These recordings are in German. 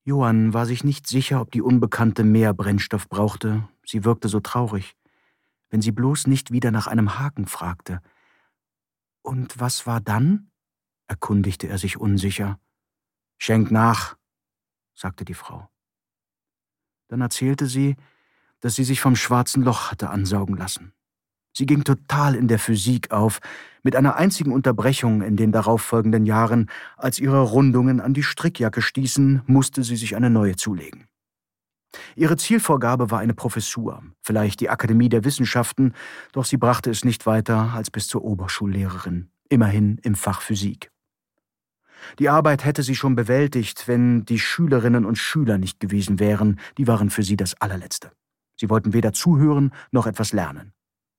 Johann war sich nicht sicher, ob die Unbekannte mehr Brennstoff brauchte. Sie wirkte so traurig. Wenn sie bloß nicht wieder nach einem Haken fragte. »Und was war dann?« erkundigte er sich unsicher. »Schenk nach«, sagte die Frau. Dann erzählte sie, dass sie sich vom schwarzen Loch hatte ansaugen lassen. Sie ging total in der Physik auf, mit einer einzigen Unterbrechung in den darauffolgenden Jahren. Als ihre Rundungen an die Strickjacke stießen, musste sie sich eine neue zulegen. Ihre Zielvorgabe war eine Professur, vielleicht die Akademie der Wissenschaften, doch sie brachte es nicht weiter als bis zur Oberschullehrerin, immerhin im Fach Physik. Die Arbeit hätte sie schon bewältigt, wenn die Schülerinnen und Schüler nicht gewesen wären, die waren für sie das Allerletzte. Sie wollten weder zuhören noch etwas lernen.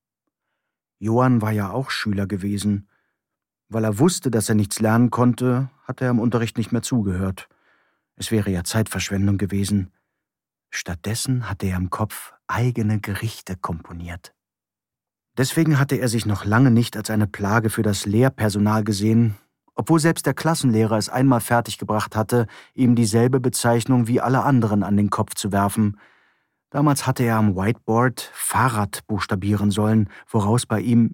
Johann war ja auch Schüler gewesen. Weil er wusste, dass er nichts lernen konnte, hatte er im Unterricht nicht mehr zugehört. Es wäre ja Zeitverschwendung gewesen. Stattdessen hatte er im Kopf eigene Gerichte komponiert. Deswegen hatte er sich noch lange nicht als eine Plage für das Lehrpersonal gesehen, obwohl selbst der Klassenlehrer es einmal fertiggebracht hatte, ihm dieselbe Bezeichnung wie alle anderen an den Kopf zu werfen. Damals hatte er am Whiteboard Fahrrad buchstabieren sollen, woraus bei ihm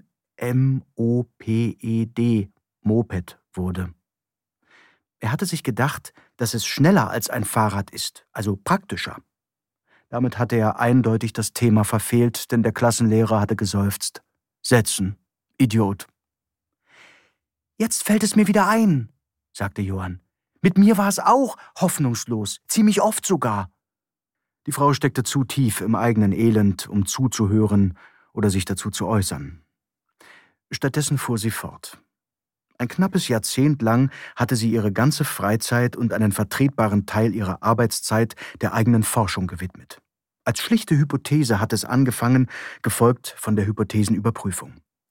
M-O-P-E-D, Moped, wurde. Er hatte sich gedacht, dass es schneller als ein Fahrrad ist, also praktischer. Damit hatte er eindeutig das Thema verfehlt, denn der Klassenlehrer hatte geseufzt. »Setzen, Idiot!« »Jetzt fällt es mir wieder ein«, sagte Johann. »Mit mir war es auch hoffnungslos, ziemlich oft sogar.« Die Frau steckte zu tief im eigenen Elend, um zuzuhören oder sich dazu zu äußern. Stattdessen fuhr sie fort. Ein knappes Jahrzehnt lang hatte sie ihre ganze Freizeit und einen vertretbaren Teil ihrer Arbeitszeit der eigenen Forschung gewidmet. Als schlichte Hypothese hat es angefangen, gefolgt von der Hypothesenüberprüfung.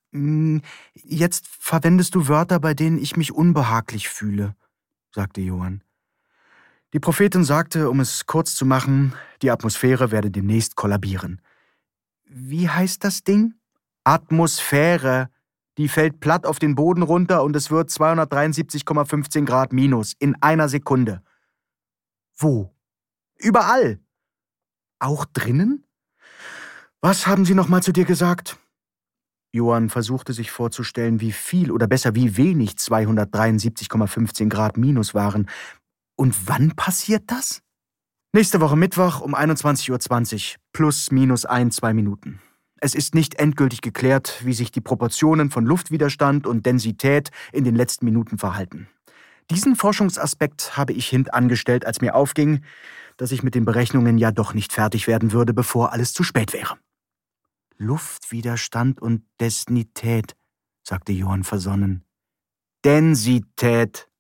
»Jetzt verwendest du Wörter, bei denen ich mich unbehaglich fühle«, sagte Johann. Die Prophetin sagte, um es kurz zu machen, die Atmosphäre werde demnächst kollabieren. »Wie heißt das Ding?« »Atmosphäre. Die fällt platt auf den Boden runter und es wird 273,15 Grad minus in einer Sekunde.« »Wo?« »Überall.« »Auch drinnen?« »Was haben sie nochmal zu dir gesagt?« Johann versuchte sich vorzustellen, wie viel oder besser wie wenig 273,15 Grad minus waren. »Und wann passiert das?« »Nächste Woche Mittwoch um 21:20 Uhr, plus minus 1-2 Minuten. Es ist nicht endgültig geklärt, wie sich die Proportionen von Luftwiderstand und Densität in den letzten Minuten verhalten. Diesen Forschungsaspekt habe ich hintangestellt, als mir aufging, dass ich mit den Berechnungen ja doch nicht fertig werden würde, bevor alles zu spät wäre.« »Luftwiderstand und Densität«, sagte Johann versonnen. »Densität«,